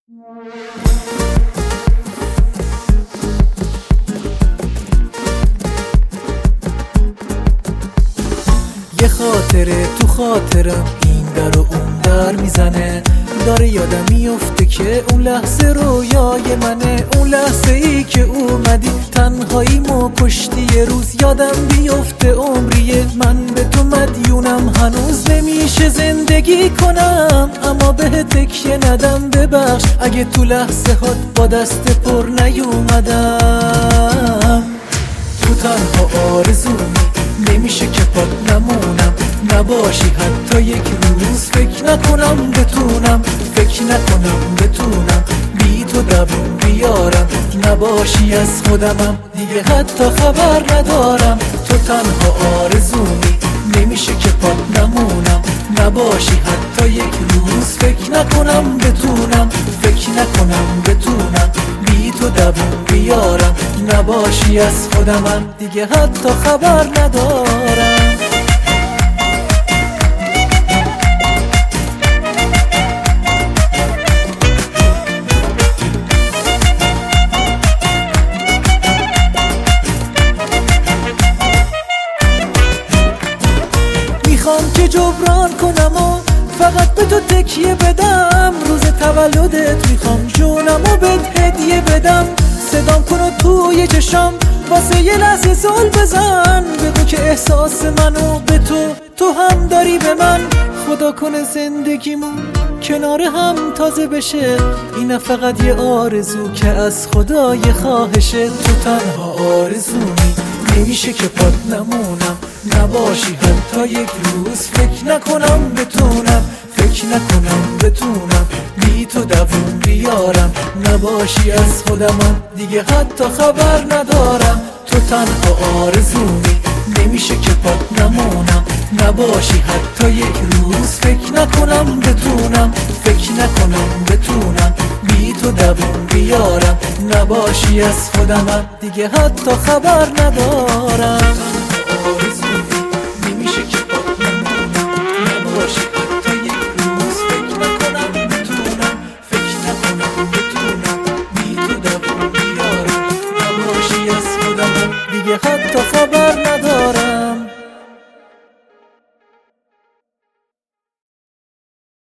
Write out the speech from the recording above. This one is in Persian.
یه خاطره تو خاطرم این در و اون در میزنه، داره یادم میفته که اون لحظه رویای منه. اون لحظه ای که اومدی تنهاییمو کشتی، یه روز یادم بیفته عمریه من به تو مدیونم. هنوز نمیشه زندگی کنم اما به تکیه ندم. ببخش اگه تو لحظه هات با دست پر نیومدم. تو تنها آرزومی نمیشه که پات نمونم، نباشی حتی یک روز. فکر نکنم بتونم بی تو دووم بیارم. نباشی از خودمم دیگه حتی خبر ندارم. تو تنها آرزومی نمیشه که پات نمونم، نباشی حتی یک روز. فکر نکنم بتونم بی تو دووم بیارم. نباشی از خودمم دیگه حتی خبر ندارم. میخوام که جبران کنم و فقط به تو تکیه بدم. روز تولدت میخوام جونمو بهت هدیه بدم. صدام کن و توی چشام واسه یه لحظه زل بزن. بگو که احساس منو به تو هم داری به من. خدا کنه زندگیمون کنار هم تازه بشه. این فقط یه آرزو که از خدا یه خواهشه. تو تنها آرزومی نمیشه که پات نمونم، نباشی حتی یک روز. فکر نکنم بتونم بی تو دووم بیارم. نباشی از خودمم دیگه حتی خبر ندارم. تو تنها آرزومی نمیشه که پات نمونم، نباشی حتی یک روز. فکر نکنم بتونم بی تو دووم بیارم. نباشی از خودمم دیگه حتی خبر ندارم.